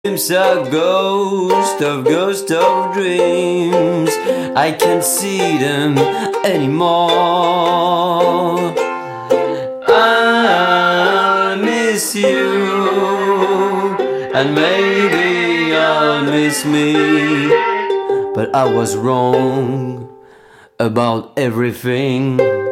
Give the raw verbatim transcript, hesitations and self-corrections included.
Dreams are ghost of ghost of dreams. I can't see them anymore. I'll miss you, and maybe I'll miss me. But I was wrong about everything.